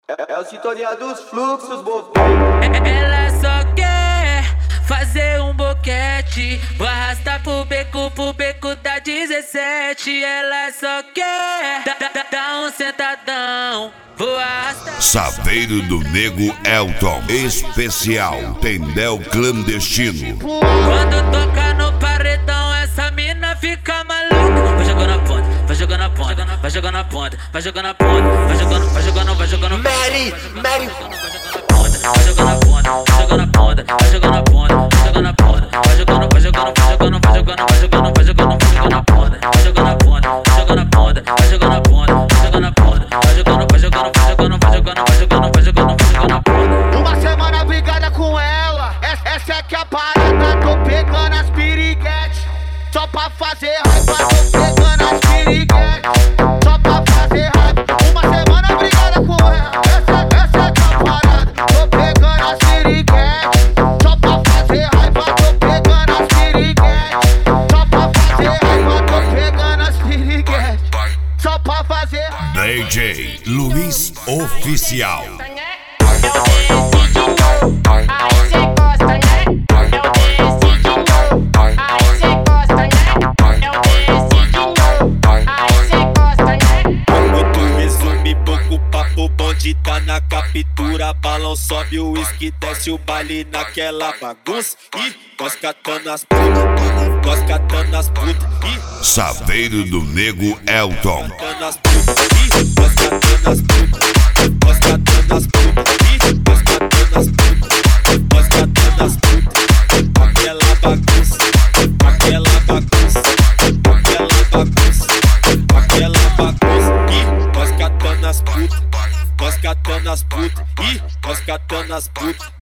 É a sintonia dos fluxos, bobo. Ela só quer fazer um boquete, vou arrastar pro beco da 17. Ela só quer dar um sentadão, vou arrastar. Saveiro do Nego Elton, especial Tendel Clandestino. Quando toca no paredão, essa mina fica maluca. Vai jogando a ponta, vai jogando a ponta, vai jogando a ponta, vai jogando a ponta, vai jogando, vai jogando, vai jogando. Mary. Vai jogando a ponta, vai jogando a ponta, vai jogando a ponta, vai jogando a ponta, vai jogando, vai jogando, vai jogando, vai jogando, vai jogando, vai jogando, vai jogando a ponta, vai jogando a ponta, vai jogando a ponta, vai jogando a ponta, vai jogando a ponta, vai jogando, vai jogando, vai jogando, vai jogando, vai jogando, vai jogando, vai jogando a ponta. Uma semana brigada com ela, essa é que é a parada. Tô pegando as piriguetes, só pra fazer raiva. Tô pegando as piriguetes, só pra fazer raiva. Uma semana brigada com ela, essa é que é a parada. Tô pegando as piriguetes, só pra fazer raiva. Tô pegando as piriguetes, só pra fazer raiva. Tô pegando as piriguetes, só pra fazer raiva. DJ Luiz Oficial. Tá na captura, balão sobe o uísque, desce o baile naquela bagunça. E nós catando as putas, nós catando as putas. Saveiro do Nego Elton. Catando as putas, nós catando as putas, nós catando as putas, nós catando as putas, nós catando as putas. Aquela bagunça, aquela bagunça, aquela bagunça, aquela bagunça. E nós catando as putas, nós catando as putas, nós catando as putas.